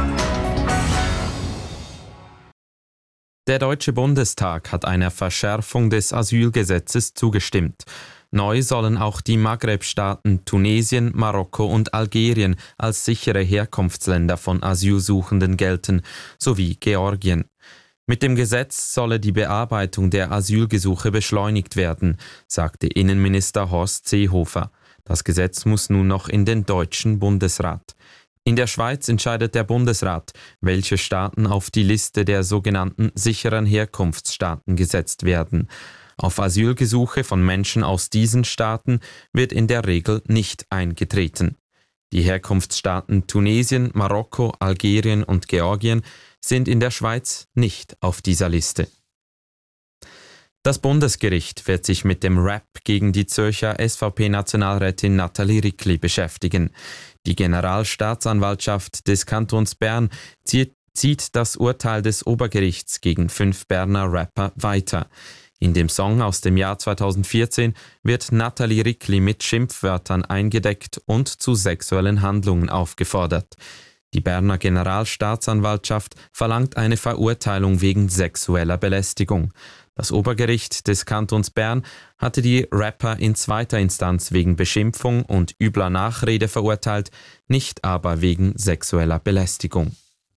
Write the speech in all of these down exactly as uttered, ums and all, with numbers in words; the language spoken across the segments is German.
Der Deutsche Bundestag hat einer Verschärfung des Asylgesetzes zugestimmt. Neu sollen auch die Maghreb-Staaten Tunesien, Marokko und Algerien als sichere Herkunftsländer von Asylsuchenden gelten, sowie Georgien. Mit dem Gesetz solle die Bearbeitung der Asylgesuche beschleunigt werden, sagte Innenminister Horst Seehofer. Das Gesetz muss nun noch in den Deutschen Bundesrat. In der Schweiz entscheidet der Bundesrat, welche Staaten auf die Liste der sogenannten sicheren Herkunftsstaaten gesetzt werden. Auf Asylgesuche von Menschen aus diesen Staaten wird in der Regel nicht eingetreten. Die Herkunftsstaaten Tunesien, Marokko, Algerien und Georgien sind in der Schweiz nicht auf dieser Liste. Das Bundesgericht wird sich mit dem Rap gegen die Zürcher S V P-Nationalrätin Nathalie Rickli beschäftigen. Die Generalstaatsanwaltschaft des Kantons Bern zieht, zieht das Urteil des Obergerichts gegen fünf Berner Rapper weiter. In dem Song aus dem Jahr zweitausendvierzehn wird Nathalie Rickli mit Schimpfwörtern eingedeckt und zu sexuellen Handlungen aufgefordert. Die Berner Generalstaatsanwaltschaft verlangt eine Verurteilung wegen sexueller Belästigung. Das Obergericht des Kantons Bern hatte die Rapper in zweiter Instanz wegen Beschimpfung und übler Nachrede verurteilt, nicht aber wegen sexueller Belästigung.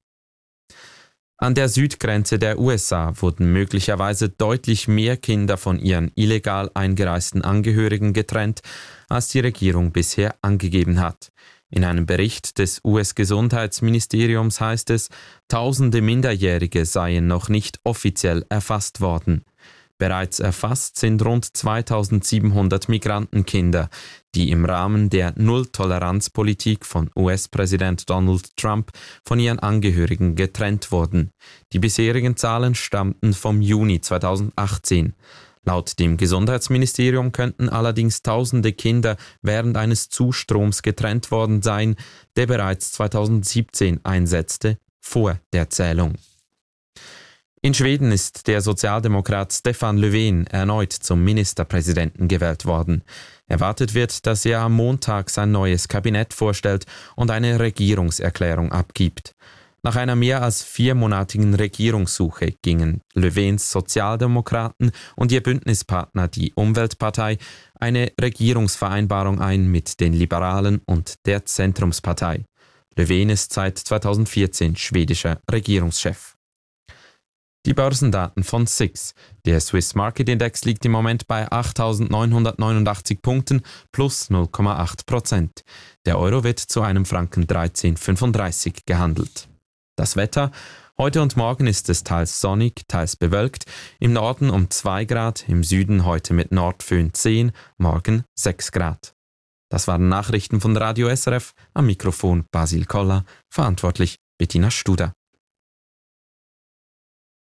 An der Südgrenze der U S A wurden möglicherweise deutlich mehr Kinder von ihren illegal eingereisten Angehörigen getrennt, als die Regierung bisher angegeben hat. In einem Bericht des U S-Gesundheitsministeriums heißt es, tausende Minderjährige seien noch nicht offiziell erfasst worden. Bereits erfasst sind rund zweitausendsiebenhundert Migrantenkinder, die im Rahmen der Null-Toleranz-Politik von U S-Präsident Donald Trump von ihren Angehörigen getrennt wurden. Die bisherigen Zahlen stammten vom Juni zweitausendachtzehn. Laut dem Gesundheitsministerium könnten allerdings tausende Kinder während eines Zustroms getrennt worden sein, der bereits zweitausendsiebzehn einsetzte, vor der Zählung. In Schweden ist der Sozialdemokrat Stefan Löfven erneut zum Ministerpräsidenten gewählt worden. Erwartet wird, dass er am Montag sein neues Kabinett vorstellt und eine Regierungserklärung abgibt. Nach einer mehr als viermonatigen Regierungssuche gingen Löfvens Sozialdemokraten und ihr Bündnispartner, die Umweltpartei, eine Regierungsvereinbarung ein mit den Liberalen und der Zentrumspartei. Löfven ist seit zweitausendvierzehn schwedischer Regierungschef. Die Börsendaten von S I X. Der Swiss Market Index liegt im Moment bei achttausendneunhundertneunundachtzig Punkten plus null Komma acht Prozent. Der Euro wird zu einem Franken dreizehn Komma fünfunddreißig gehandelt. Das Wetter: Heute und morgen ist es teils sonnig, teils bewölkt. Im Norden um zwei Grad, im Süden heute mit Nordföhn zehn, morgen sechs Grad. Das waren Nachrichten von Radio S R F, am Mikrofon Basil Koller, verantwortlich Bettina Studer.